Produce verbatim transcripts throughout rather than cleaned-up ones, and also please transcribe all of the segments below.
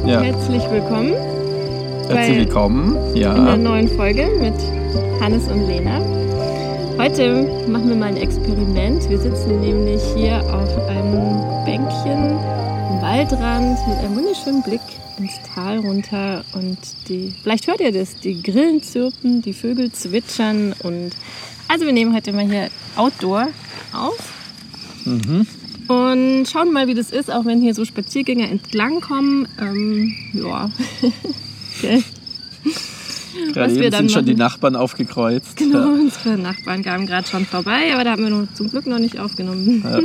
Ja. Herzlich willkommen. Herzlich willkommen, ja. In der neuen Folge mit Hannes und Lena. Heute machen wir mal ein Experiment. Wir sitzen nämlich hier auf einem Bänkchen am Waldrand mit einem wunderschönen Blick ins Tal runter. Und die, vielleicht hört ihr das, die Grillen zirpen, die Vögel zwitschern. Und also wir nehmen heute mal hier Outdoor auf. Mhm. Und schauen mal, wie das ist, auch wenn hier so Spaziergänger entlangkommen. Ähm, ja. Okay. Gerade eben sind schon die Nachbarn aufgekreuzt. Genau, ja. unsere Nachbarn kamen gerade schon vorbei, aber da haben wir noch, zum Glück noch nicht aufgenommen. Ja.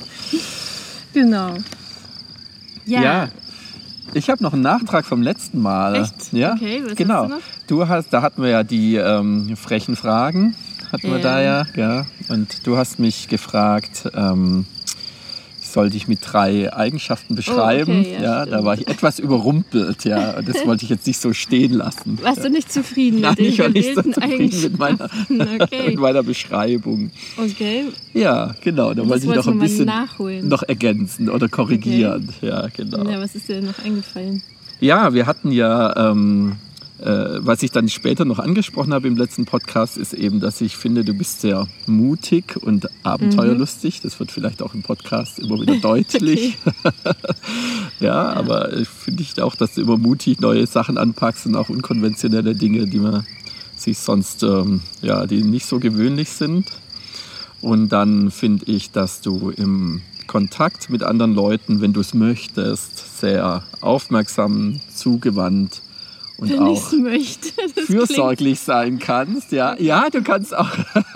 Genau. Ja. ja. Ich habe noch einen Nachtrag vom letzten Mal. Echt? Ja, okay, was genau. hast du noch? Du hast, da hatten wir ja die ähm, frechen Fragen, hatten wir Ja. da ja, ja. Und du hast mich gefragt, ähm, ich soll dich mit drei Eigenschaften beschreiben. Oh, okay, ja, ja, da war ich etwas überrumpelt, ja. Und das wollte ich jetzt nicht so stehen lassen. Warst du nicht zufrieden Nein, mit den ich war nicht so gewählten zufrieden mit meiner, okay. mit meiner Beschreibung. Okay. Ja, genau. Da Das wollte ich wolltest noch ein du mal bisschen nachholen. noch ergänzen oder korrigieren. Okay. Ja, genau. Ja, was ist dir noch eingefallen? Ja, wir hatten ja, ähm, äh, was ich dann später noch angesprochen habe im letzten Podcast, ist eben, dass ich finde, du bist sehr mutig und abenteuerlustig. Mhm. Das wird vielleicht auch im Podcast immer wieder deutlich. ja, ja, aber ich finde ich auch, dass du immer mutig neue Sachen anpackst und auch unkonventionelle Dinge, die man sich sonst, ähm, ja, die nicht so gewöhnlich sind. Und dann finde ich, dass du im Kontakt mit anderen Leuten, wenn du es möchtest, sehr aufmerksam, zugewandt und wenn auch möchte, fürsorglich sein kannst. Ja, ja, du kannst auch.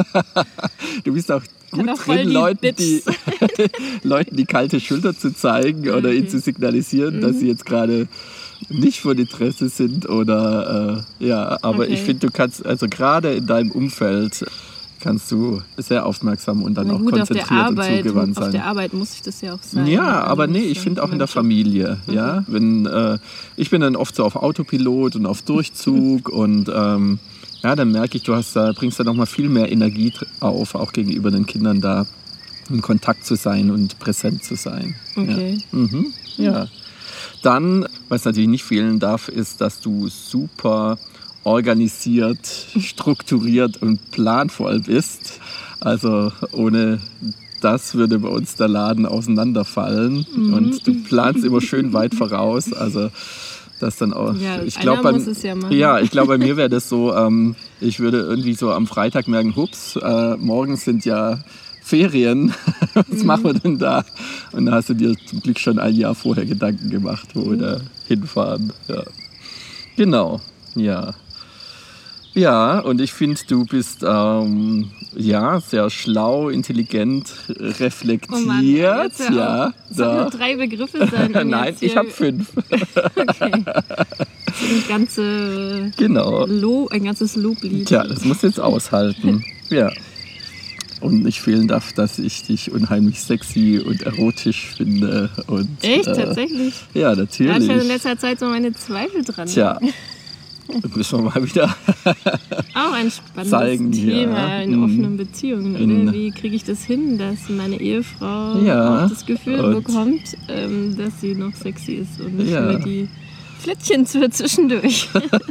Du bist auch gut auch drin, die Leuten die, Leuten die kalte Schulter zu zeigen okay. oder ihnen zu signalisieren, mhm. dass sie jetzt gerade nicht von Interesse sind oder äh, ja, aber okay. ich finde, du kannst also gerade in deinem Umfeld kannst du sehr aufmerksam und dann Na auch gut, konzentriert Arbeit, und zugewandt sein. Auf der Arbeit muss ich das ja auch sein. Ja, aber nee, ich finde auch in der Familie. Mhm. Ja, wenn, äh, ich bin dann oft so auf Autopilot und auf Durchzug und ähm, ja, dann merke ich, du hast da, bringst da noch mal viel mehr Energie auf, auch gegenüber den Kindern da in Kontakt zu sein und präsent zu sein. Okay. Ja. Mhm. Ja. Dann, was natürlich nicht fehlen darf, ist, dass du super organisiert, strukturiert und planvoll bist. Also ohne das würde bei uns der Laden auseinanderfallen. Mhm. Und du planst immer schön weit voraus. Also das dann auch. Ja, ich glaube, ja, ja, ich glaube, bei mir wäre das so, ähm, ich würde irgendwie so am Freitag merken, hups, äh, morgen sind ja Ferien, was mhm. machen wir denn da? Und da hast du dir zum Glück schon ein Jahr vorher Gedanken gemacht, wo mhm. wir da hinfahren. Ja. Genau, ja. Ja, und ich finde, du bist ähm, ja, sehr schlau, intelligent, reflektiert. Oh Mann, jetzt ja, das da. Nur drei Begriffe sein. Nein, ich habe fünf. Okay. Ein, ganze genau. Lo- ein ganzes Loblied. Tja, das musst du jetzt aushalten. Ja. Und nicht fehlen darf, dass ich dich unheimlich sexy und erotisch finde. Und, echt? Äh, Tatsächlich? Ja, natürlich. Da hatte ich in letzter Zeit so meine Zweifel dran. Tja. Das müssen wir mal wieder auch ein spannendes zeigen, Thema ja. in offenen Beziehungen. Oder? Wie kriege ich das hin, dass meine Ehefrau ja. auch das Gefühl und bekommt, ähm, dass sie noch sexy ist und nicht ja. nur die Flittchen für zwischendurch.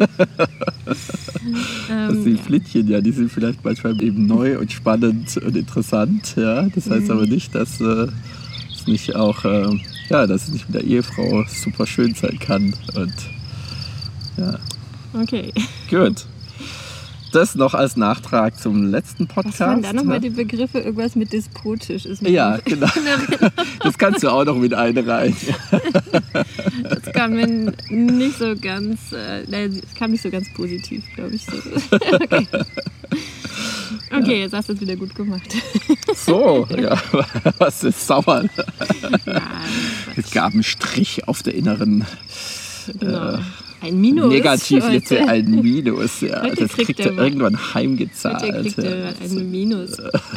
ähm, die ja. Flittchen, ja, die sind vielleicht manchmal eben neu und spannend und interessant. Ja. Das heißt mhm. aber nicht, dass äh, es nicht auch, äh, ja, dass es nicht mit der Ehefrau super schön sein kann. Und ja. Okay. Gut. Das noch als Nachtrag zum letzten Podcast. Was waren da nochmal die Begriffe? Irgendwas mit despotisch ist mir ja, genau. Das kannst du auch noch mit einreihen. Das kam mir nicht so ganz, äh, das kam nicht so ganz positiv, glaube ich. So. Okay. Okay, jetzt hast du es wieder gut gemacht. So, ja, was ist sauer? Ja, es gab einen Strich auf der inneren. Genau. Äh, Ein Minus. Negativ jetzt ein Minus, ja. Heute das kriegt er irgendwann heimgezahlt. Heute kriegt er ein Minus.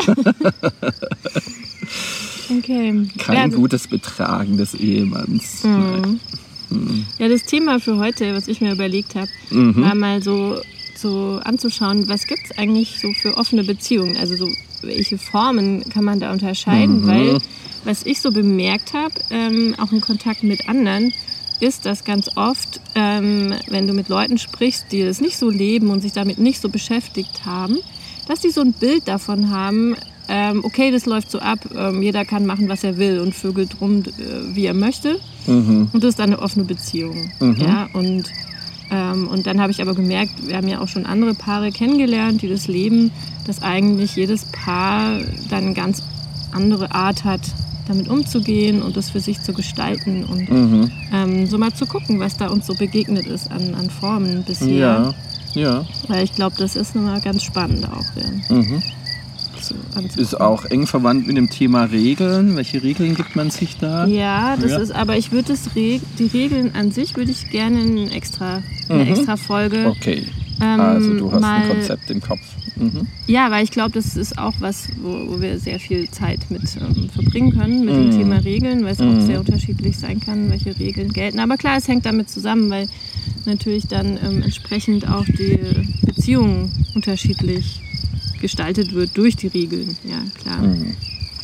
Okay. Kein ja, gutes Betragen des Ehemanns. Mhm. Mhm. Ja, das Thema für heute, was ich mir überlegt habe, mhm. war mal so, so anzuschauen, was gibt es eigentlich so für offene Beziehungen? Also so, welche Formen kann man da unterscheiden? Mhm. Weil, was ich so bemerkt habe, ähm, auch im Kontakt mit anderen, ist, dass ganz oft, ähm, wenn du mit Leuten sprichst, die das nicht so leben und sich damit nicht so beschäftigt haben, dass die so ein Bild davon haben, ähm, okay, das läuft so ab, ähm, jeder kann machen, was er will und vögelt rum, äh, wie er möchte. Mhm. Und das ist dann eine offene Beziehung. Mhm. Ja? Und, ähm, und dann habe ich aber gemerkt, wir haben ja auch schon andere Paare kennengelernt, die das leben, dass eigentlich jedes Paar dann eine ganz andere Art hat, damit umzugehen und das für sich zu gestalten und mhm. ähm, so mal zu gucken, was da uns so begegnet ist an, an Formen bisher. Ja, ja. Weil ich glaube, das ist nochmal ganz spannend auch. Ja. Mhm. So, ist auch eng verwandt mit dem Thema Regeln. Welche Regeln gibt man sich da? Ja, das ja. ist, aber ich würde das Reg- die Regeln an sich würde ich gerne in extra, eine mhm. extra Folge. Okay. Ähm, also du hast mal, ein Konzept im Kopf. Mhm. Ja, weil ich glaube, das ist auch was, wo, wo wir sehr viel Zeit mit ähm, verbringen können, mit mhm. dem Thema Regeln, weil es mhm. auch sehr unterschiedlich sein kann, welche Regeln gelten. Aber klar, es hängt damit zusammen, weil natürlich dann ähm, entsprechend auch die Beziehung unterschiedlich gestaltet wird durch die Regeln. Ja, klar. Mhm.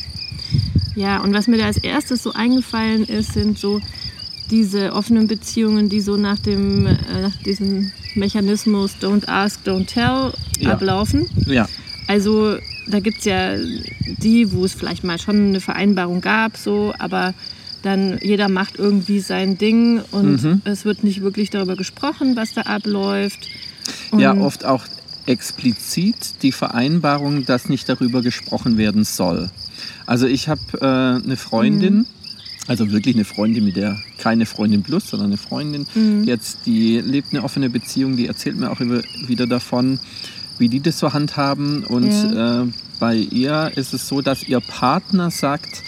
Ja, und was mir da als erstes so eingefallen ist, sind so diese offenen Beziehungen, die so nach dem äh, nach diesem Mechanismus Don't Ask, Don't Tell ja. ablaufen. Ja. Also da gibt es ja die, wo es vielleicht mal schon eine Vereinbarung gab, so, aber dann jeder macht irgendwie sein Ding und mhm. es wird nicht wirklich darüber gesprochen, was da abläuft. Und ja, oft auch explizit die Vereinbarung, dass nicht darüber gesprochen werden soll. Also ich habe äh, eine Freundin, mhm. also wirklich eine Freundin, mit der keine Freundin plus, sondern eine Freundin, mhm. die, jetzt, die lebt eine offene Beziehung, die erzählt mir auch immer wieder davon, wie die das so handhaben. Und ja. äh, bei ihr ist es so, dass ihr Partner sagt,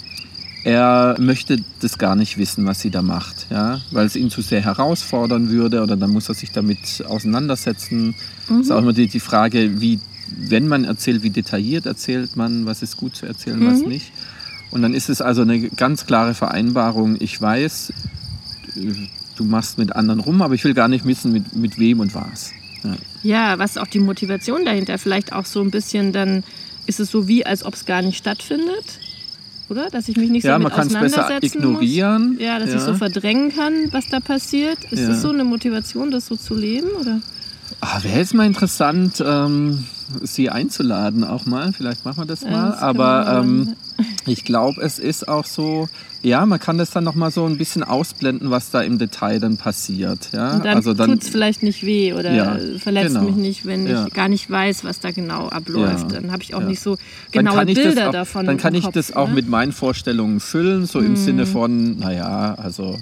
er möchte das gar nicht wissen, was sie da macht, ja? Weil es ihn zu sehr herausfordern würde oder dann muss er sich damit auseinandersetzen. Mhm. Ist auch immer die, die Frage, wie, wenn man erzählt, wie detailliert erzählt man, was ist gut zu erzählen, mhm. was nicht. Und dann ist es also eine ganz klare Vereinbarung, ich weiß, du machst mit anderen rum, aber ich will gar nicht wissen, mit, mit wem und was. Ja. Ja, was ist auch die Motivation dahinter? Vielleicht auch so ein bisschen, dann ist es so wie, als ob es gar nicht stattfindet, oder? Dass ich mich nicht so ja, mit man auseinandersetzen besser ignorieren. muss. Ja, dass ja. ich so verdrängen kann, was da passiert. Ist ja. das so eine Motivation, das so zu leben, oder? Ah, wäre jetzt mal interessant, ähm, sie einzuladen auch mal. Vielleicht machen wir das ja, mal. Das Aber ähm, ich glaube, es ist auch so, ja, man kann das dann noch mal so ein bisschen ausblenden, was da im Detail dann passiert. Ja? Und dann, also dann tut es vielleicht nicht weh oder ja, verletzt genau. mich nicht, wenn ja. ich gar nicht weiß, was da genau abläuft. Ja. Dann habe ich auch ja. nicht so genaue genaue Bilder auch, davon. Dann kann ich Kopf, das auch ne? mit meinen Vorstellungen füllen, so im hm. Sinne von, naja, also...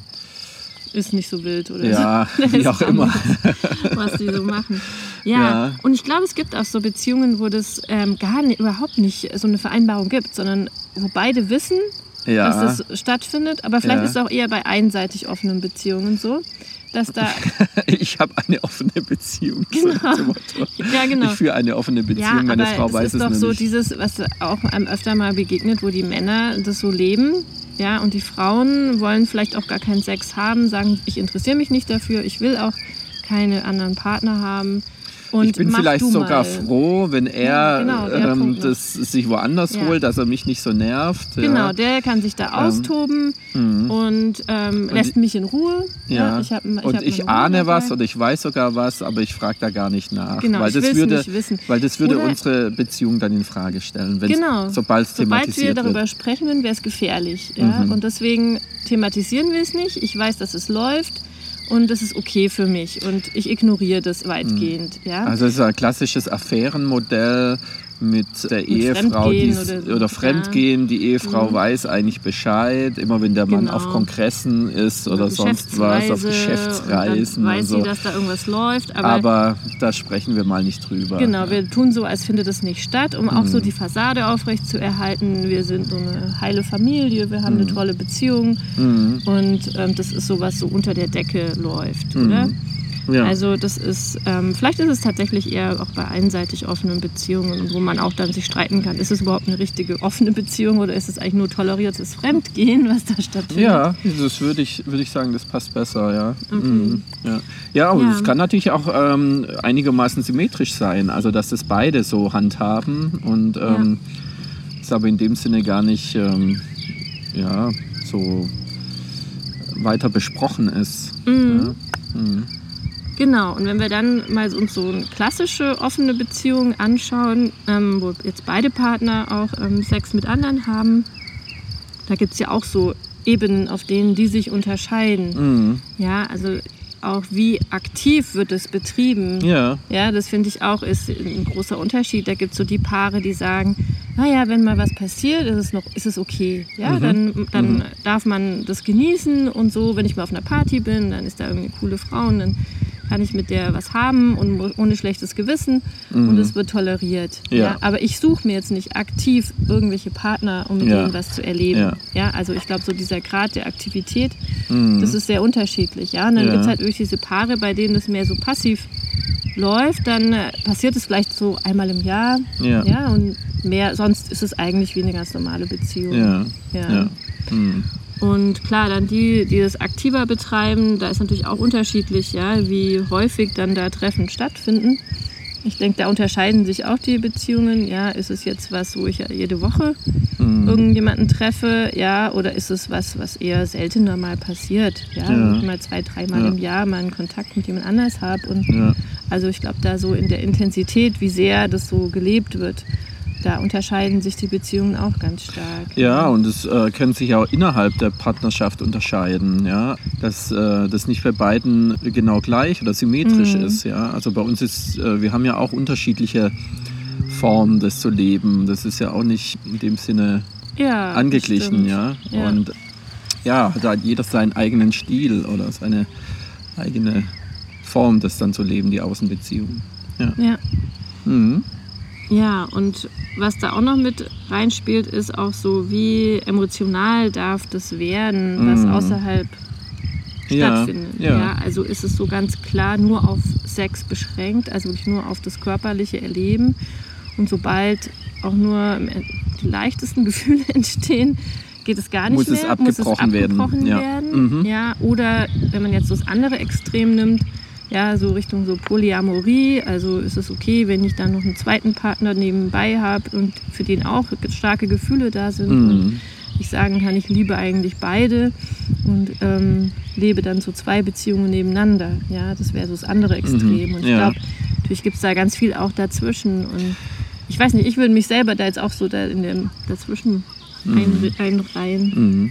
Ist nicht so wild oder ja, so. wie auch immer. Was die so machen. Ja, ja, und ich glaube, es gibt auch so Beziehungen, wo das ähm, gar nicht, überhaupt nicht so eine Vereinbarung gibt, sondern wo beide wissen, ja. dass das stattfindet. Aber vielleicht ja. ist es auch eher bei einseitig offenen Beziehungen so, dass da... ich habe eine offene Beziehung. Genau. Ja, genau. Ich führe eine offene Beziehung, ja, meine Frau es weiß es ist doch nur so nicht. Dieses, was auch einem öfter mal begegnet, wo die Männer das so leben. Ja, und die Frauen wollen vielleicht auch gar keinen Sex haben, sagen, ich interessiere mich nicht dafür, ich will auch keine anderen Partner haben. Und ich bin vielleicht sogar froh, wenn er ja, genau, ähm, das sich woanders ja. holt, dass er mich nicht so nervt. Genau, ja. der kann sich da austoben ähm, und ähm, lässt und mich in Ruhe. Ja. Ja, ich hab, ich und ich ahne dabei. was oder ich weiß sogar was, aber ich frage da gar nicht nach. Genau, weil, ich das würde, nicht wissen. weil das würde oder unsere Beziehung dann in Frage stellen, genau. sobald es thematisiert wir darüber wird. sprechen, wäre es gefährlich. Ja? Mhm. Und deswegen thematisieren wir es nicht. Ich weiß, dass es läuft. Und das ist okay für mich und ich ignoriere das weitgehend. Ja? Also es ist ein klassisches Affärenmodell mit der mit Ehefrau die oder, oder Fremdgehen. Ja. Die Ehefrau mhm. weiß eigentlich Bescheid, immer wenn der Mann genau. auf Kongressen ist oder, oder sonst was, auf Geschäftsreisen. Und dann weiß und so. sie, dass da irgendwas läuft. Aber, aber da sprechen wir mal nicht drüber. Genau, wir tun so, als findet es nicht statt, um mhm. auch so die Fassade aufrecht zu erhalten. Wir sind so eine heile Familie, wir haben mhm. eine tolle Beziehung mhm. und ähm, das ist so, was so unter der Decke läuft, mhm. oder? Ja. Also das ist, ähm, vielleicht ist es tatsächlich eher auch bei einseitig offenen Beziehungen, wo man auch dann sich streiten kann. Ist es überhaupt eine richtige offene Beziehung oder ist es eigentlich nur toleriertes Fremdgehen, was da stattfindet? Ja, das würde ich, würde ich sagen, das passt besser, ja. Okay. Mhm. Ja, ja, aber es ja. kann natürlich auch ähm, einigermaßen symmetrisch sein, also dass das beide so handhaben und ähm, ja. ist aber in dem Sinne gar nicht ähm, ja, so... weiter besprochen ist. Mhm. Ja. Mhm. Genau, und wenn wir dann mal uns so eine klassische offene Beziehung anschauen, ähm, wo jetzt beide Partner auch ähm, Sex mit anderen haben, da gibt es ja auch so Ebenen, auf denen die sich unterscheiden. Mhm. Ja, also auch wie aktiv wird es betrieben. Ja. Ja, das finde ich auch ist ein großer Unterschied. Da gibt es so die Paare, die sagen, naja, wenn mal was passiert, ist es, noch, ist es okay. Ja, Mhm. dann, dann Mhm. darf man das genießen und so. Wenn ich mal auf einer Party bin, dann ist da irgendwie eine coole Frau und dann kann ich mit der was haben und ohne schlechtes Gewissen Mhm. und es wird toleriert. Ja. Ja, aber ich suche mir jetzt nicht aktiv irgendwelche Partner, um mit Ja. denen was zu erleben. Ja. Ja, also ich glaube, so dieser Grad der Aktivität, Mhm. das ist sehr unterschiedlich. Ja? Und dann Ja. gibt es halt wirklich diese Paare, bei denen es mehr so passiv läuft. Dann äh, passiert es vielleicht so einmal im Jahr. Ja. Ja, und mehr, sonst ist es eigentlich wie eine ganz normale Beziehung. Ja. Ja. Ja. Mhm. Und klar, dann die, die das aktiver betreiben, da ist natürlich auch unterschiedlich, ja, wie häufig dann da Treffen stattfinden. Ich denke, da unterscheiden sich auch die Beziehungen. Ja, ist es jetzt was, wo ich ja jede Woche Mhm. irgendjemanden treffe, ja, oder ist es was, was eher seltener mal passiert, ja, Ja. wo ich mal zwei, dreimal Ja. im Jahr mal einen Kontakt mit jemand anders habe. Und Ja. also ich glaube, da so in der Intensität, wie sehr das so gelebt wird, da unterscheiden sich die Beziehungen auch ganz stark. Ja, und es äh, können sich auch innerhalb der Partnerschaft unterscheiden, ja, dass äh, das nicht bei beiden genau gleich oder symmetrisch Mhm. ist, ja. Also bei uns ist, äh, wir haben ja auch unterschiedliche Formen, das zu leben. Das ist ja auch nicht in dem Sinne Ja, das angeglichen, stimmt. ja. Ja. Und ja, da hat jeder seinen eigenen Stil oder seine eigene Form, das dann zu leben, die Außenbeziehung. Ja. Ja. Mhm. Ja, und was da auch noch mit reinspielt, ist auch so, wie emotional darf das werden, was Mhm. außerhalb Ja, stattfindet. ja. Ja, also ist es so ganz klar nur auf Sex beschränkt, also wirklich nur auf das körperliche Erleben. Und sobald auch nur die leichtesten Gefühle entstehen, geht es gar nicht Muss mehr. es abgebrochen werden. abgebrochen Ja. werden. Mhm. Ja, oder wenn man jetzt so das andere Extrem nimmt, ja, so Richtung so Polyamorie, also ist es okay, wenn ich dann noch einen zweiten Partner nebenbei habe und für den auch starke Gefühle da sind Mhm. und ich sagen kann, ich liebe eigentlich beide und ähm, lebe dann so zwei Beziehungen nebeneinander. Ja, das wäre so das andere Extrem. Mhm. Und ich Ja. glaube, natürlich gibt es da ganz viel auch dazwischen. Und ich weiß nicht, ich würde mich selber da jetzt auch so da in dem dazwischen ein, einreihen. Mhm.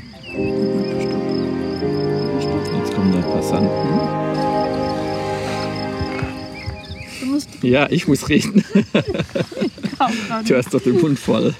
Stopp. Jetzt kommen da Passanten. Du musst Ja, ich muss reden. kaum dran. Du hast doch den Mund voll.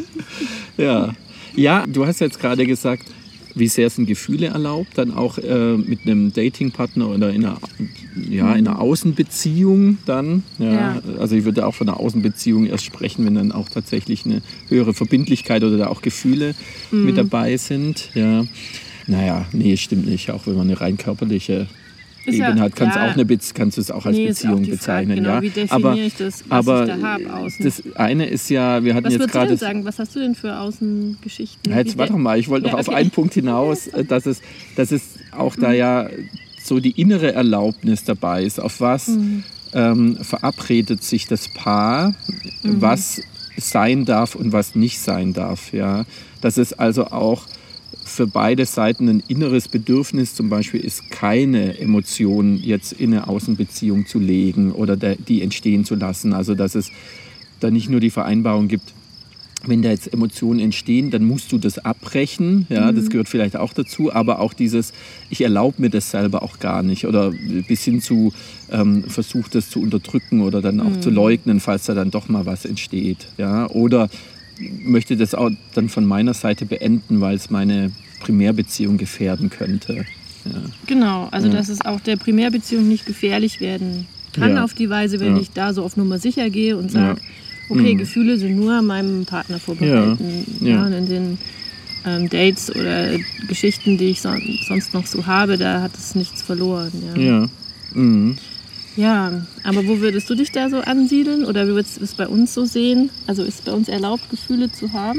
Ja. Ja, du hast jetzt gerade gesagt, wie sehr sind Gefühle erlaubt, dann auch äh, mit einem Datingpartner oder in einer, ja, in einer Außenbeziehung dann. Ja. Ja. Also ich würde auch von einer Außenbeziehung erst sprechen, wenn dann auch tatsächlich eine höhere Verbindlichkeit oder da auch Gefühle Mhm. mit dabei sind. Ja. Naja, nee, stimmt nicht. Auch wenn man eine rein körperliche Ist ja- Ebene hat, kannst, ja. auch eine Be- kannst du es auch als Nee, ist auch Beziehung die Frage, bezeichnen. genau, ja. wie definiere aber ich das, was aber ich da habe außen? das eine ist ja, wir hatten Was jetzt würdest du denn gerade... sagen? Was hast du denn für Außengeschichten? Ja, jetzt Wie warte de- mal, ich wollte Ja, noch auf okay. einen Punkt hinaus, äh, dass es, dass es auch da ja so die innere Erlaubnis dabei ist. Auf was Mhm. ähm, verabredet sich das Paar, was sein darf und was nicht sein darf. Ja? Dass es also auch für beide Seiten ein inneres Bedürfnis zum Beispiel ist, keine Emotionen jetzt in eine Außenbeziehung zu legen oder der, die entstehen zu lassen. Also dass es da nicht nur die Vereinbarung gibt, wenn da jetzt Emotionen entstehen, dann musst du das abbrechen. Ja, das gehört vielleicht auch dazu. Aber auch dieses, ich erlaube mir das selber auch gar nicht. Oder bis hin zu, ähm, versuch das zu unterdrücken oder dann auch zu leugnen, falls da dann doch mal was entsteht. Ja, oder möchte das auch dann von meiner Seite beenden, weil es meine Primärbeziehung gefährden könnte. Ja. Genau, also Ja. dass es auch der Primärbeziehung nicht gefährlich werden kann Ja. auf die Weise, wenn Ja. ich da so auf Nummer sicher gehe und sage, okay, Mhm. Gefühle sind nur meinem Partner vorbehalten. Ja. Ja. Ja. Und in den ähm, Dates oder Geschichten, die ich so, sonst noch so habe, da hat es nichts verloren. Ja. Ja. Mhm. Ja, aber wo würdest du dich da so ansiedeln? Oder wie würdest du es bei uns so sehen? Also ist es bei uns erlaubt, Gefühle zu haben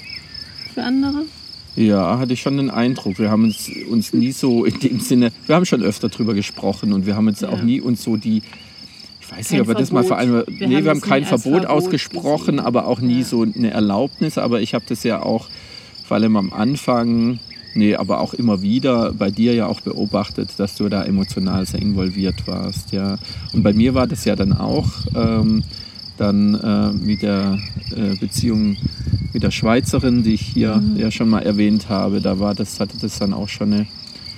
für andere? Ja, hatte ich schon den Eindruck. Wir haben uns, uns nie so in dem Sinne, wir haben schon öfter drüber gesprochen und wir haben jetzt Ja. auch nie uns so die, ich weiß Kein nicht, ob wir das mal Verbot. vereinbart, Wir nee, haben wir haben es kein nie als Verbot, Verbot ausgesprochen, gesehen. aber auch nie Ja. so eine Erlaubnis. Aber ich habe das ja auch, vor allem am Anfang, nee, aber auch immer wieder bei dir ja auch beobachtet, dass du da emotional sehr involviert warst. Ja. Und bei mir war das ja dann auch ähm, dann äh, mit der äh, Beziehung mit der Schweizerin, die ich hier mhm. ja schon mal erwähnt habe. Da war das, hatte das dann auch schon eine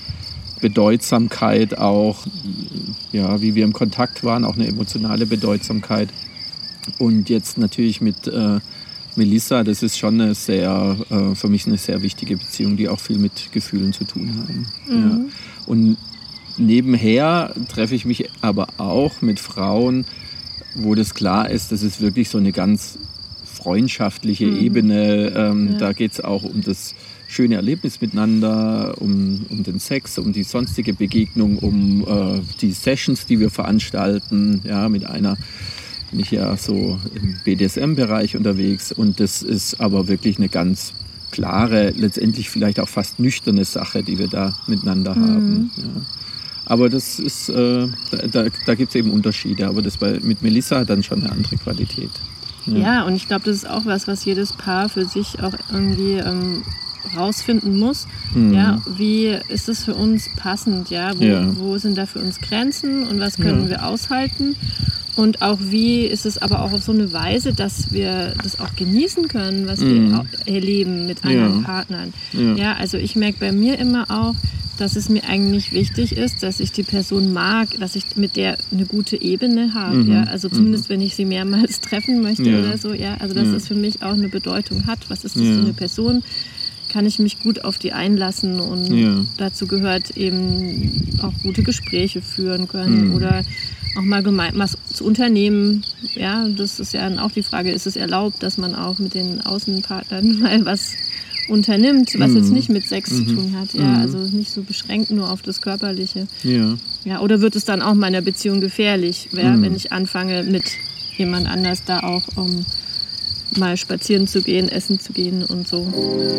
Bedeutsamkeit, auch ja, wie wir im Kontakt waren, auch eine emotionale Bedeutsamkeit. Und jetzt natürlich mit äh, Melissa, das ist schon eine sehr, äh, für mich eine sehr wichtige Beziehung, die auch viel mit Gefühlen zu tun haben. Mhm. Ja. Und nebenher treffe ich mich aber auch mit Frauen, wo das klar ist, das ist wirklich so eine ganz freundschaftliche mhm. Ebene. Ähm, ja. Da geht es auch um das schöne Erlebnis miteinander, um, um den Sex, um die sonstige Begegnung, um äh, die Sessions, die wir veranstalten. Ja, mit einer bin ich ja so im B D S M-Bereich unterwegs. Und das ist aber wirklich eine ganz klare, letztendlich vielleicht auch fast nüchterne Sache, die wir da miteinander mhm. haben. Ja. Aber das ist, äh, da, da gibt es eben Unterschiede. Aber das bei, mit Melissa hat dann schon eine andere Qualität. Ja, ja, und ich glaube, das ist auch was, was jedes Paar für sich auch irgendwie ähm, rausfinden muss. Mhm. Ja, wie ist es für uns passend? Ja? Wo, ja. wo sind da für uns Grenzen und was können ja. wir aushalten? Und auch wie ist es aber auch auf so eine Weise, dass wir das auch genießen können, was mhm. wir erleben mit anderen ja. Partnern. Ja. ja, also ich merke bei mir immer auch, dass es mir eigentlich wichtig ist, dass ich die Person mag, dass ich mit der eine gute Ebene habe. Mhm. Ja? Also zumindest, mhm. wenn ich sie mehrmals treffen möchte ja. oder so. Ja? Also dass ja. das für mich auch eine Bedeutung hat. Was ist das ja. für eine Person? Kann ich mich gut auf die einlassen? Und ja. dazu gehört eben auch gute Gespräche führen können mhm. oder auch mal gemein, was zu unternehmen. Ja, das ist ja dann auch die Frage, ist es erlaubt, dass man auch mit den Außenpartnern mal was unternimmt, was mm. jetzt nicht mit Sex mm-hmm. zu tun hat. Ja, mm. also nicht so beschränkt nur auf das Körperliche. Ja. Ja, oder wird es dann auch meiner Beziehung gefährlich, ja, mm. wenn ich anfange, mit jemand anders da auch um mal spazieren zu gehen, essen zu gehen und so.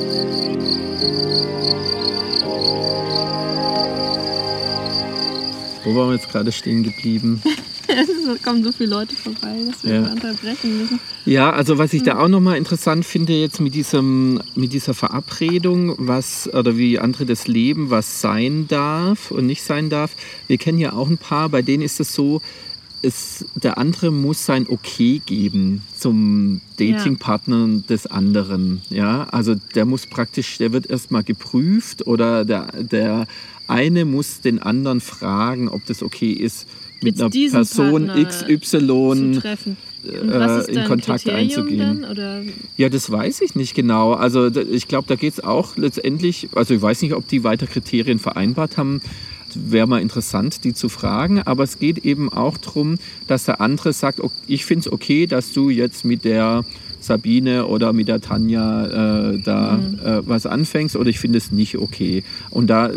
Wo waren wir jetzt gerade stehen geblieben? Es kommen so viele Leute vorbei, dass wir ja. unterbrechen müssen. Ja, also was ich da auch nochmal interessant finde jetzt mit, diesem, mit dieser Verabredung, was oder wie andere das leben, was sein darf und nicht sein darf. Wir kennen ja auch ein paar, bei denen ist es so, es, der andere muss sein Okay geben zum Datingpartner ja. des anderen. Ja, also der muss praktisch, der wird erstmal geprüft oder der, der eine muss den anderen fragen, ob das okay ist, mit einer Person X Y zu treffen. Und was ist in Kontakt Kriterium einzugehen. Dann, oder? Ja, das weiß ich nicht genau. Also ich glaube, da geht es auch letztendlich, also ich weiß nicht, ob die weiter Kriterien vereinbart haben. Wäre mal interessant, die zu fragen. Aber es geht eben auch darum, dass der andere sagt, ich finde es okay, dass du jetzt mit der Sabine oder mit der Tanja äh, da mhm. äh, was anfängst oder ich finde es nicht okay. Und da,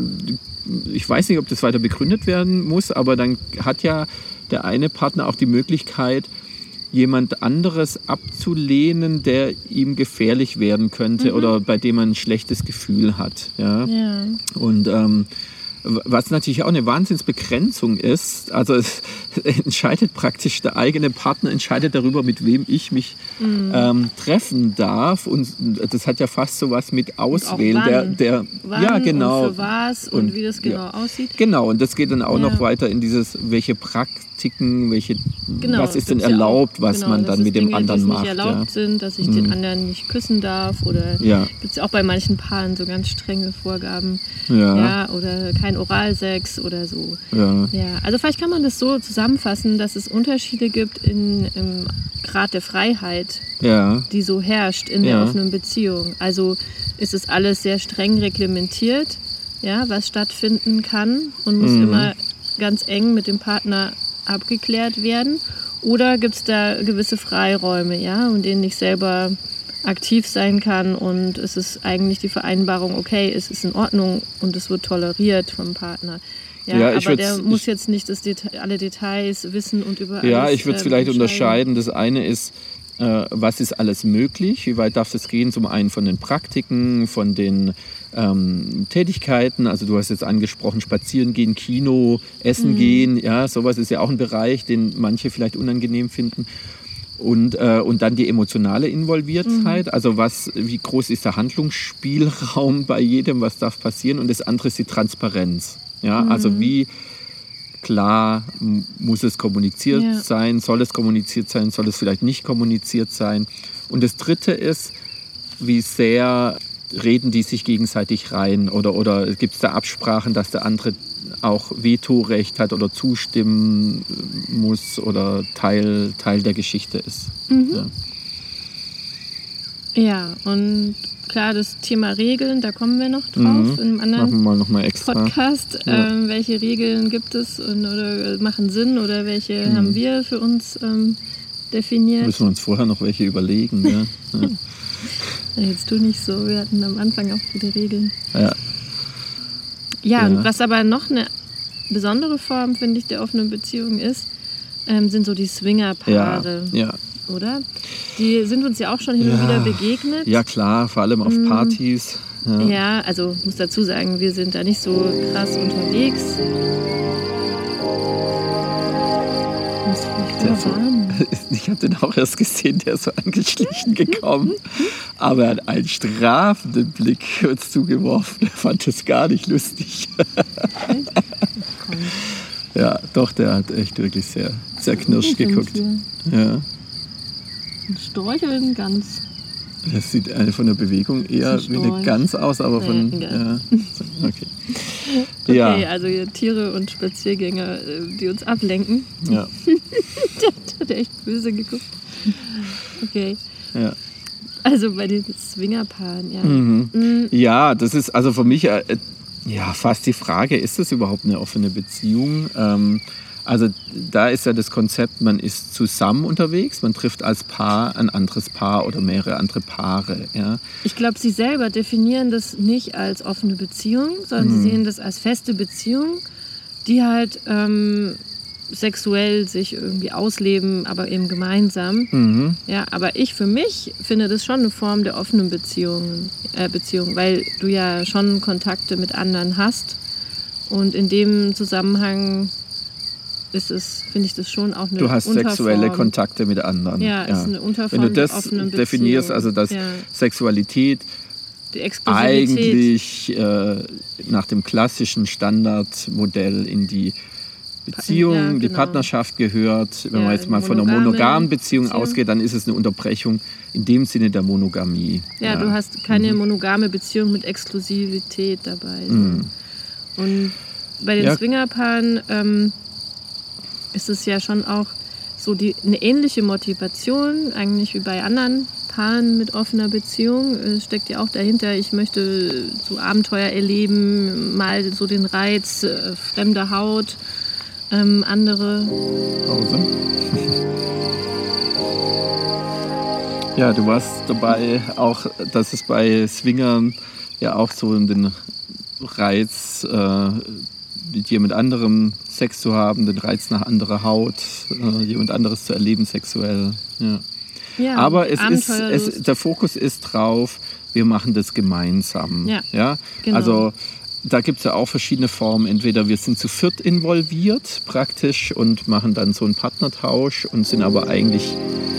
ich weiß nicht, ob das weiter begründet werden muss, aber dann hat ja der eine Partner auch die Möglichkeit, jemand anderes abzulehnen, der ihm gefährlich werden könnte mhm. oder bei dem man ein schlechtes Gefühl hat. Ja? Ja. Und ähm, was natürlich auch eine Wahnsinnsbegrenzung ist, also es entscheidet praktisch, der eigene Partner entscheidet darüber, mit wem ich mich mhm. ähm, treffen darf. Und das hat ja fast so was mit Auswählen. Der, der, wann ja, genau. Und für was und, und wie das genau ja. aussieht. Genau, und das geht dann auch ja. noch weiter in dieses, welche Praktiken, welche, genau, was ist denn erlaubt, ja was genau, man dann mit dem Dinge, anderen macht. Dass nicht erlaubt ja. sind, dass ich mhm. den anderen nicht küssen darf oder ja. gibt es ja auch bei manchen Paaren so ganz strenge Vorgaben. Ja. Ja, oder kein Oralsex oder so. Ja. Ja, also vielleicht kann man das so zusammenfassen, dass es Unterschiede gibt in, im Grad der Freiheit, ja. die so herrscht in der ja. offenen Beziehung. Also ist es alles sehr streng reglementiert, ja, was stattfinden kann und muss mhm. immer ganz eng mit dem Partner abgeklärt werden. Oder gibt es da gewisse Freiräume, ja, in denen ich selber aktiv sein kann und es ist eigentlich die Vereinbarung, okay, es ist in Ordnung und es wird toleriert vom Partner. Ja, ja, ich aber der ich, muss jetzt nicht das Deta- alle Details wissen und über ja, alles ich würde es ähm, unterscheiden. vielleicht unterscheiden. Das eine ist, äh, was ist alles möglich? Wie weit darf es gehen? Zum einen von den Praktiken, von den ähm, Tätigkeiten. Also du hast jetzt angesprochen, spazieren gehen, Kino, essen mhm. gehen. Ja, sowas ist ja auch ein Bereich, den manche vielleicht unangenehm finden. Und, äh, und dann die emotionale Involviertheit, mhm. also was, wie groß ist der Handlungsspielraum bei jedem, was darf passieren. Und das andere ist die Transparenz. Ja? Mhm. Also wie klar muss es kommuniziert ja. sein, soll es kommuniziert sein, soll es vielleicht nicht kommuniziert sein. Und das dritte ist, wie sehr reden die sich gegenseitig rein oder, oder gibt es da Absprachen, dass der andere auch Vetorecht hat oder zustimmen muss oder Teil, Teil der Geschichte ist. Mhm. Ja. ja, und klar, das Thema Regeln, da kommen wir noch drauf mhm. in einem anderen machen wir noch mal extra. Podcast. Ja. Ähm, welche Regeln gibt es und, oder machen Sinn oder welche mhm. haben wir für uns ähm, definiert? Müssen wir uns vorher noch welche überlegen. Ja. Ja. Jetzt tu nicht so, wir hatten am Anfang auch gute Regeln. Ja. Ja, ja. Und was aber noch eine besondere Form, finde ich, der offenen Beziehung ist, ähm, sind so die Swingerpaare. Ja, ja. Oder? Die sind uns ja auch schon hin ja. und wieder begegnet. Ja, klar, vor allem auf Partys. Ja. ja, also ich muss dazu sagen, wir sind da nicht so krass unterwegs. Der so, ich habe den auch erst gesehen, der ist so angeschlichen gekommen. Aber er hat einen strafenden Blick uns zugeworfen. Er fand das gar nicht lustig. Ja, doch, der hat echt wirklich sehr, sehr knirsch geguckt. Ja. Ein Storch oder ein Gans? Das sieht von der Bewegung eher wie eine Gans aus, aber von... Ja, ja. Okay. Okay, ja. Also Tiere und Spaziergänger, die uns ablenken. Ja. Der hat echt böse geguckt. Okay. Ja. Also bei den Swingerpaaren, ja. Mhm. Mhm. Ja, das ist also für mich äh, ja, fast die Frage, ist das überhaupt eine offene Beziehung? Ähm, also da ist ja das Konzept, man ist zusammen unterwegs, man trifft als Paar ein anderes Paar oder mehrere andere Paare. Ja. Ich glaube, Sie selber definieren das nicht als offene Beziehung, sondern mhm. Sie sehen das als feste Beziehung, die halt ähm, sexuell sich irgendwie ausleben, aber eben gemeinsam. Mhm. Ja, aber ich für mich finde das schon eine Form der offenen Beziehung, äh, Beziehung, weil du ja schon Kontakte mit anderen hast und in dem Zusammenhang ist es, finde ich das schon auch eine Du hast Unterform. Sexuelle Kontakte mit anderen. Ja, ja. ist eine Unterform. Wenn du das definierst, also dass ja. Sexualität die eigentlich äh, nach dem klassischen Standardmodell in die Beziehung, ja, genau. die Partnerschaft gehört. Wenn ja, man jetzt mal von einer monogamen Beziehung, Beziehung ausgeht, dann ist es eine Unterbrechung in dem Sinne der Monogamie. Ja, ja. du hast keine mhm. monogame Beziehung mit Exklusivität dabei. So. Mhm. Und bei den ja. Swingerpaaren ähm, ist es ja schon auch so die, eine ähnliche Motivation, eigentlich wie bei anderen Paaren mit offener Beziehung. Es steckt ja auch dahinter, ich möchte so Abenteuer erleben, mal so den Reiz, äh, fremde Haut, ähm, andere... Pause. Ja, du warst dabei auch, dass es bei Swingern ja auch so den Reiz... Äh, mit jemand anderem Sex zu haben, den Reiz nach anderer Haut, äh, jemand anderes zu erleben sexuell. Ja. Ja, aber es ist, es, der Fokus ist drauf, wir machen das gemeinsam. Ja, ja? Genau. Also da gibt es ja auch verschiedene Formen. Entweder wir sind zu viert involviert praktisch und machen dann so einen Partnertausch und sind aber eigentlich...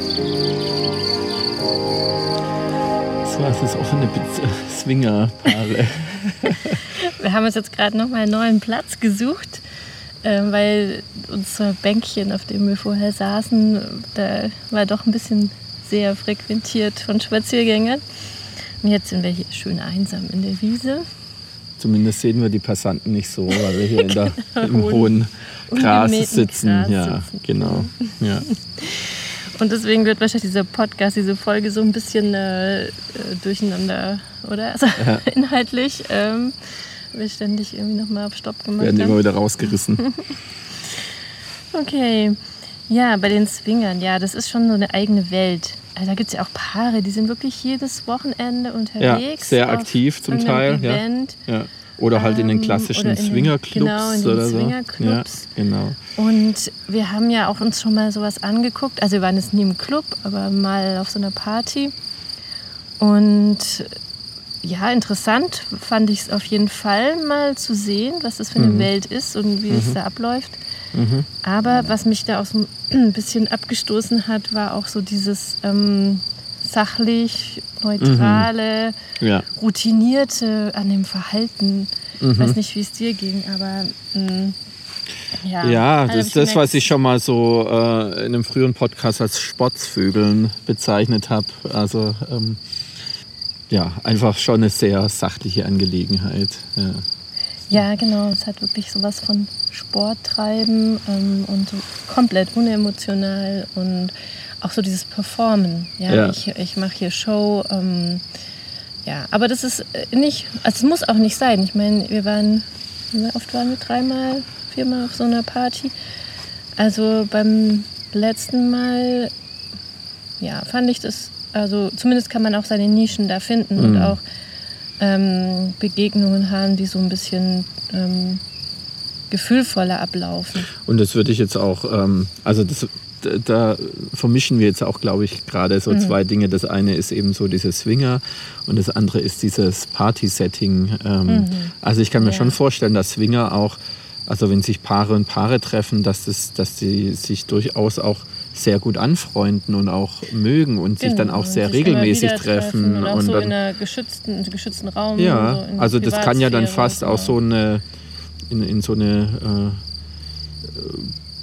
So, es ist offene Swingerpaare. Wir haben uns jetzt gerade noch mal einen neuen Platz gesucht, äh, weil unser Bänkchen, auf dem wir vorher saßen, da war doch ein bisschen sehr frequentiert von Spaziergängern. Und jetzt sind wir hier schön einsam in der Wiese. Zumindest sehen wir die Passanten nicht so, weil wir hier in der, im hohen Gras sitzen. Gras ja, sitzen. Genau. Ja. Und deswegen wird wahrscheinlich dieser Podcast, diese Folge so ein bisschen äh, durcheinander, oder? Also ja. inhaltlich. Ähm, wir ständig irgendwie nochmal auf Stopp gemacht werden haben. immer wieder rausgerissen. Okay. Ja, bei den Swingern, ja, das ist schon so eine eigene Welt. Also da gibt es ja auch Paare, die sind wirklich jedes Wochenende unterwegs. Ja, sehr aktiv zum Teil. Event. Ja. Ja. Oder halt in den klassischen Swingerclubs. Genau, in den oder Swingerclubs. So. Ja, genau. Und wir haben ja auch uns schon mal sowas angeguckt. Also wir waren jetzt nie im Club, aber mal auf so einer Party. Und ja, interessant fand ich es auf jeden Fall mal zu sehen, was das für eine mhm. Welt ist und wie mhm. es da abläuft. Mhm. Aber was mich da auch so ein bisschen abgestoßen hat, war auch so dieses ähm, sachlich, neutrale, mhm. ja. routinierte an dem Verhalten. Ich mhm. weiß nicht, wie es dir ging, aber mh, ja. Ja, das ist das, was ich schon mal so äh, in einem früheren Podcast als Sportsvögeln bezeichnet habe. Also ähm, ja, einfach schon eine sehr sachliche Angelegenheit. Ja, ja genau. Es hat wirklich sowas von Sport treiben ähm, und so komplett unemotional und auch so dieses Performen. Ja, ja. ich, ich mache hier Show. Ähm, ja, aber das ist nicht, also es muss auch nicht sein. Ich meine, wir waren, wie oft waren wir? Dreimal, viermal auf so einer Party. Also beim letzten Mal, ja, fand ich das, also zumindest kann man auch seine Nischen da finden mhm. und auch ähm, Begegnungen haben, die so ein bisschen ähm, gefühlvoller ablaufen. Und das würde ich jetzt auch, ähm, also das, da vermischen wir jetzt auch, glaube ich, gerade so mhm. zwei Dinge. Das eine ist eben so dieses Swinger und das andere ist dieses Party-Setting. Ähm, mhm. Also ich kann mir ja. schon vorstellen, dass Swinger auch, also wenn sich Paare und Paare treffen, dass, das, dass die sich durchaus auch sehr gut anfreunden und auch mögen und genau. sich dann auch sehr regelmäßig treffen. Und auch und so dann, in einem geschützten, geschützten Raum. Ja, so in also das kann ja dann fast genau. auch so eine, in, in so eine äh,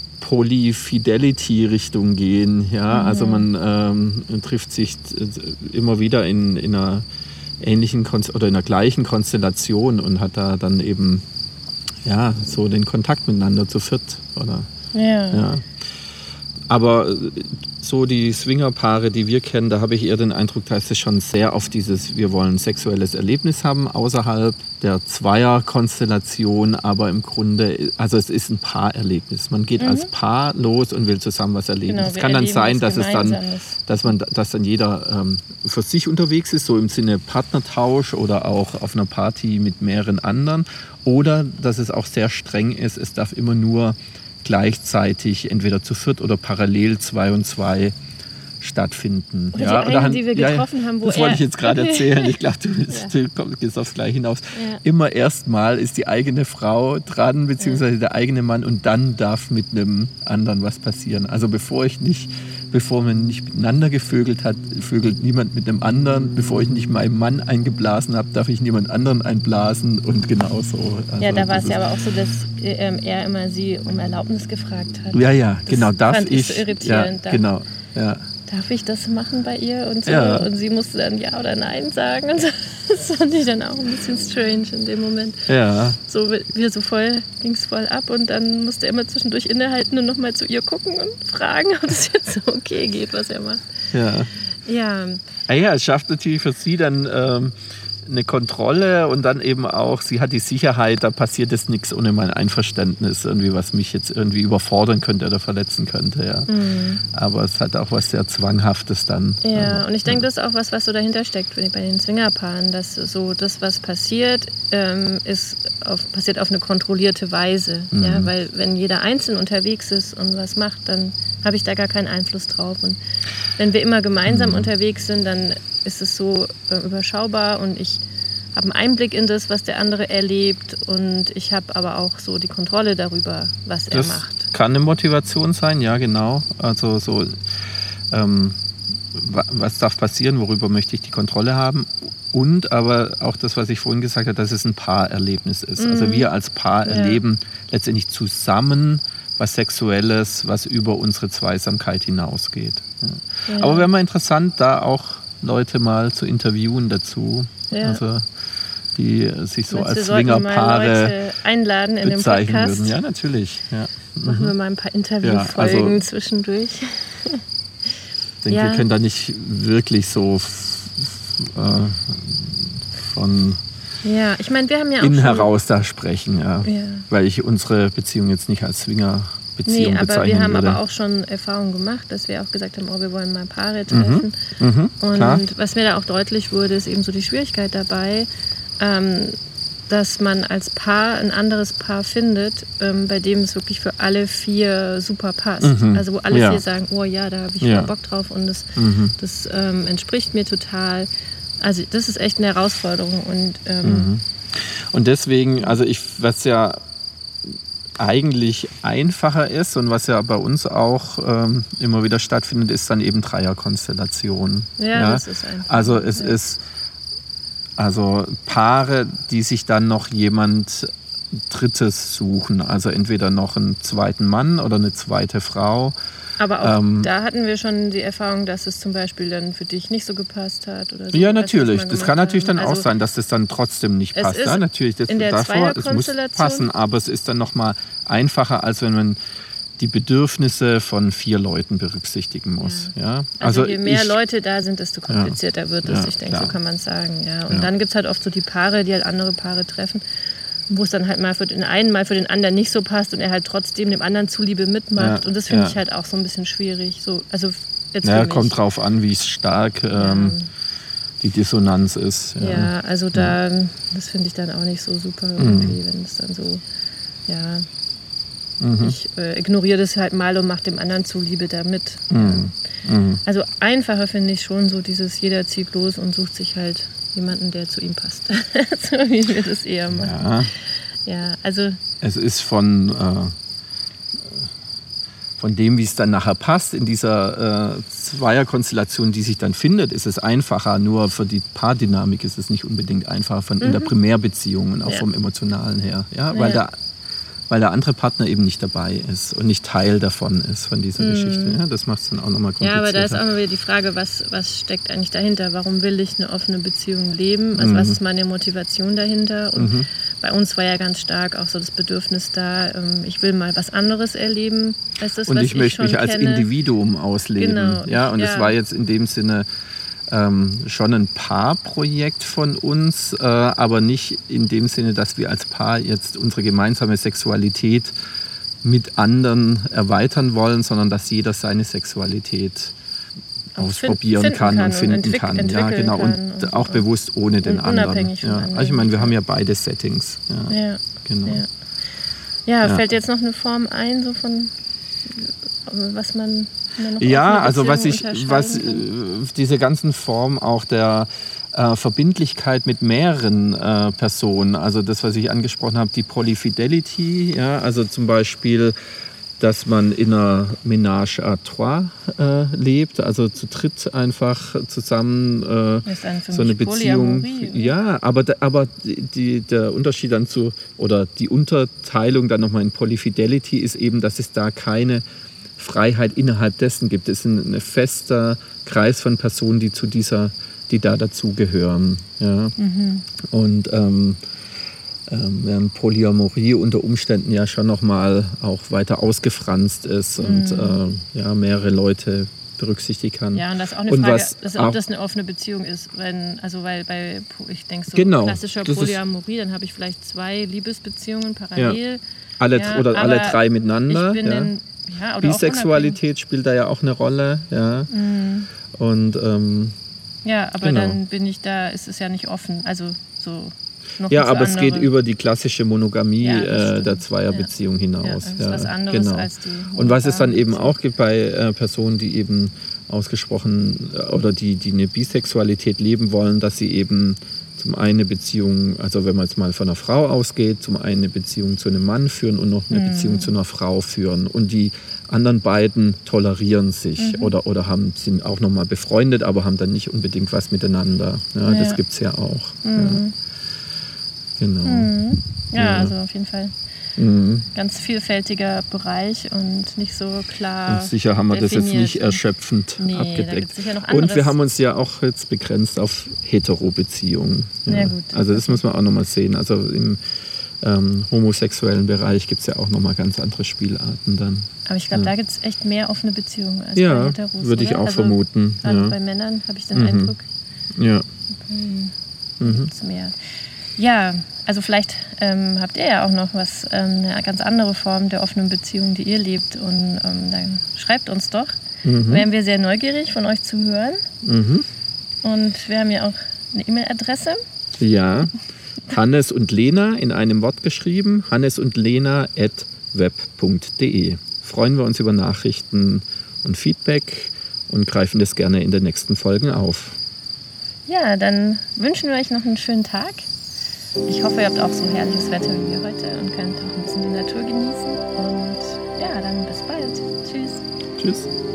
Polyfidelity-Richtung gehen. Ja? Mhm. Also man ähm, trifft sich immer wieder in, in einer ähnlichen Konst- oder in der gleichen Konstellation und hat da dann eben ja, so den Kontakt miteinander zu viert. Oder, ja. ja. Aber so die Swingerpaare, die wir kennen, da habe ich eher den Eindruck, da ist es schon sehr auf dieses, wir wollen ein sexuelles Erlebnis haben, außerhalb der Zweierkonstellation, aber im Grunde, also es ist ein Paarerlebnis. Man geht mhm. als Paar los und will zusammen was erleben. Genau, es kann dann sein, dass es dann, ist. dass man, dass dann jeder ähm, für sich unterwegs ist, so im Sinne Partnertausch oder auch auf einer Party mit mehreren anderen. Oder dass es auch sehr streng ist, es darf immer nur gleichzeitig entweder zu viert oder parallel zwei und zwei stattfinden. Und die ja, einen, oder, die wir getroffen ja, haben, wo das er... wollte ich jetzt gerade erzählen. Ich glaube, du, ja. du gehst aufs Gleiche hinaus. Ja. Immer erstmal ist die eigene Frau dran, beziehungsweise ja. der eigene Mann, und dann darf mit einem anderen was passieren. Also bevor ich nicht, bevor man nicht miteinander gevögelt hat, vögelt niemand mit einem anderen. Bevor ich nicht meinem Mann eingeblasen habe, darf ich niemand anderen einblasen und genauso. Also ja, da war es ja aber auch so, dass ähm, er immer sie um Erlaubnis gefragt hat. Ja, ja, das genau. Darf fand ich, ich so irritierend. Ja, genau, ja. Darf ich das machen bei ihr und so? Ja. Und sie musste dann Ja oder Nein sagen. Und so. Das fand ich dann auch ein bisschen strange in dem Moment. Ja. So wir so voll, ging es voll ab und dann musste er immer zwischendurch innehalten und nochmal zu ihr gucken und fragen, ob es jetzt so okay geht, was er macht. Ja. Ja. Ah ja, es schafft natürlich für sie dann ähm, eine Kontrolle und dann eben auch, sie hat die Sicherheit, da passiert jetzt nichts ohne mein Einverständnis, irgendwie, was mich jetzt irgendwie überfordern könnte oder verletzen könnte. Ja. Mhm. Aber es hat auch was sehr Zwanghaftes dann. Ja, aber, und ich denke, ja. das ist auch was, was so dahinter steckt bei den Swingerpaaren, dass so das, was passiert, ähm, ist auf, passiert auf eine kontrollierte Weise. Mhm. Ja, weil wenn jeder einzeln unterwegs ist und was macht, dann habe ich da gar keinen Einfluss drauf. Und wenn wir immer gemeinsam mhm. unterwegs sind, dann ist es so äh, überschaubar und ich habe einen Einblick in das, was der andere erlebt und ich habe aber auch so die Kontrolle darüber, was er das macht. Das kann eine Motivation sein, ja genau. Also so, ähm, was darf passieren, worüber möchte ich die Kontrolle haben? Und aber auch das, was ich vorhin gesagt habe, dass es ein Paarerlebnis ist. Mhm. Also wir als Paar ja. erleben letztendlich zusammen was Sexuelles, was über unsere Zweisamkeit hinausgeht. Ja. Ja. Aber wäre mal interessant, da auch Leute mal zu interviewen dazu. Ja. Also die sich so Meinst, als Swingerpaare einladen in bezeichnen den Podcast? würden. Ja, natürlich. Ja. Machen mhm. wir mal ein paar Interviewfolgen ja, also, zwischendurch. Ich denke, ja. wir können da nicht wirklich so f- äh, von ja, ich meine, wir haben ja auch innen heraus da sprechen, ja. ja. Weil ich unsere Beziehung jetzt nicht als Swinger-Beziehung nee, bezeichnen aber wir haben würde. aber auch schon Erfahrungen gemacht, dass wir auch gesagt haben, oh, wir wollen mal Paare treffen. Mhm. Mhm, und klar. was mir da auch deutlich wurde, ist eben so die Schwierigkeit dabei, ähm, dass man als Paar ein anderes Paar findet, ähm, bei dem es wirklich für alle vier super passt. Mhm. Also wo alle ja. vier sagen, oh ja, da habe ich ja. voll Bock drauf und das, mhm. das ähm, entspricht mir total. Also das ist echt eine Herausforderung. Und, ähm, mhm. und deswegen, also ich, was ja eigentlich einfacher ist und was ja bei uns auch ähm, immer wieder stattfindet, ist dann eben Dreierkonstellation. Ja, ja? das ist einfach. Also es ja. ist also Paare, die sich dann noch jemand Drittes suchen, also entweder noch einen zweiten Mann oder eine zweite Frau. Aber auch ähm, da hatten wir schon die Erfahrung, dass es zum Beispiel dann für dich nicht so gepasst hat. Oder so. Ja, Weißt du, natürlich. was wir Das gemacht kann natürlich haben? dann auch Also, sein, dass das dann trotzdem nicht es passt. ist Ja, natürlich, das, in der davor, es muss Zweierkonstellation- passen, aber es ist dann nochmal einfacher, als wenn man die Bedürfnisse von vier Leuten berücksichtigen muss. Ja. Ja? Also, je mehr ich, Leute da sind, desto komplizierter ja, wird es. ja, ich denke, klar. so kann man es sagen. Ja. Und Ja. dann gibt es halt oft so die Paare, die halt andere Paare treffen, wo es dann halt mal für den einen, mal für den anderen nicht so passt und er halt trotzdem dem anderen zuliebe mitmacht. Ja, Und das finde ja. ich halt auch so ein bisschen schwierig. So, also jetzt Ja, für mich. kommt drauf an, wie stark ähm, die Dissonanz ist. Ja, Ja, also da, das finde ich dann auch nicht so super irgendwie, wenn es dann so, ja, Mhm. ich äh, ignoriere das halt mal und mache dem anderen zuliebe da mit. Mhm. Mhm. Also einfacher finde ich schon so dieses, jeder zieht los und sucht sich halt jemanden, der zu ihm passt. So wie wir das eher machen. Ja. Ja, also Es ist von, äh, von dem, wie es dann nachher passt, in dieser äh, Zweierkonstellation, die sich dann findet, ist es einfacher. Nur für die Paardynamik ist es nicht unbedingt einfacher von, in der Primärbeziehung und auch Ja. vom Emotionalen her. Ja, Ja. weil, der, weil der andere Partner eben nicht dabei ist und nicht Teil davon ist, von dieser Geschichte. Ja, das macht es dann auch nochmal komplizierter. Ja, aber da ist auch mal wieder die Frage, was, was steckt eigentlich dahinter? Warum will ich eine offene Beziehung leben? Also was ist meine Motivation dahinter? Und Mhm. bei uns war ja ganz stark auch so das Bedürfnis da, ähm, ich will mal was anderes erleben als das, Und was ich möchte schon mich als kenne. Individuum ausleben. Genau. Ja, und es Ja. war jetzt in dem Sinne ähm, schon ein Paarprojekt von uns, äh, aber nicht in dem Sinne, dass wir als Paar jetzt unsere gemeinsame Sexualität mit anderen erweitern wollen, sondern dass jeder seine Sexualität Auch ausprobieren finden kann, kann und und finden entwick- kann. Ja, entwickeln genau. kann Und, und auch so. bewusst ohne den Und anderen. unabhängig vom Ja. anderen. Also ich meine, wir haben ja beide Settings. Ja, Ja, genau. ja. Ja, Ja. fällt jetzt noch eine Form ein, so von was man noch Ja, offene also was Beziehungen ich, was äh, unterscheiden diese ganzen Formen auch der äh, Verbindlichkeit mit mehreren äh, Personen, also das, was ich angesprochen habe, die Polyfidelity, ja, also zum Beispiel, dass man in einer Ménage à trois äh, lebt, also zu dritt einfach zusammen äh, Das ist dann für so eine mich Beziehung. Polyamorie, oder? Ja, aber, da- aber die, der Unterschied dann zu, oder die Unterteilung dann nochmal in Polyfidelity ist eben, dass es da keine Freiheit innerhalb dessen gibt. Es ist ein, ein fester Kreis von Personen, die zu dieser, die da dazugehören. Ja. Mhm. Und ähm, ähm, während Polyamorie unter Umständen ja schon nochmal auch weiter ausgefranst ist und äh, ja, mehrere Leute berücksichtigen kann. Ja, und das ist auch eine Und Frage, was dass, auch- ob das eine offene Beziehung ist. Wenn, also weil bei, ich denke so Genau, klassischer das ist- Polyamorie, dann habe ich vielleicht zwei Liebesbeziehungen parallel. Alle, Ja, oder alle aber drei miteinander. Ich bin ja. in, ja, oder auch Bisexualität spielt da ja auch eine Rolle. Ja. Mhm. Und ähm, Ja, aber Genau. dann bin ich da, ist es ja nicht offen. Also so noch ja, zu aber es geht andere. über die klassische Monogamie Ja, das äh, stimmt. der Zweierbeziehung Ja, hinaus. das ist was anderes genau. als die Und was es dann eben monogame auch gibt bei äh, Personen, die eben ausgesprochen äh, oder die, die eine Bisexualität leben wollen, dass sie eben zum einen eine Beziehung, also wenn man jetzt mal von einer Frau ausgeht, zum einen eine Beziehung zu einem Mann führen und noch eine Mhm. Beziehung zu einer Frau führen. Und die anderen beiden tolerieren sich Mhm. oder, oder haben, sind auch nochmal befreundet, aber haben dann nicht unbedingt was miteinander. Ja, Ja. Das gibt es ja auch. Ja. Mhm. Genau. Mhm. Ja, Ja. also auf jeden Fall Mhm. ganz vielfältiger Bereich und nicht so klar. Und sicher haben wir das jetzt definiert. nicht erschöpfend Nee, da abgedeckt. gibt's sicher noch anderes. Und wir haben uns ja auch jetzt begrenzt auf Hetero-Beziehungen. Ja, gut. Also das muss man auch nochmal sehen. Also im ähm, homosexuellen Bereich gibt es ja auch nochmal ganz andere Spielarten dann. Aber ich glaube, Ja. da gibt es echt mehr offene Beziehungen als bei Ja, Heteros. würde ich oder? auch also, vermuten. Gerade Ja. bei Männern habe ich den Mhm. Eindruck, Ja. hm, Mhm. gibt's mehr. Ja, also vielleicht ähm, habt ihr ja auch noch was, ähm, eine ganz andere Form der offenen Beziehung, die ihr lebt. Und ähm, dann schreibt uns doch. Mhm. Wären wir sehr neugierig, von euch zu hören. Mhm. Und wir haben ja auch eine E-Mail-Adresse. Ja. Hannes und Lena in einem Wort geschrieben. Hannes und Lena at web punkt de. Freuen wir uns über Nachrichten und Feedback und greifen das gerne in den nächsten Folgen auf. Ja, dann wünschen wir euch noch einen schönen Tag. Ich hoffe, ihr habt auch so herrliches Wetter wie wir heute und könnt auch ein bisschen die Natur genießen. Tschüss.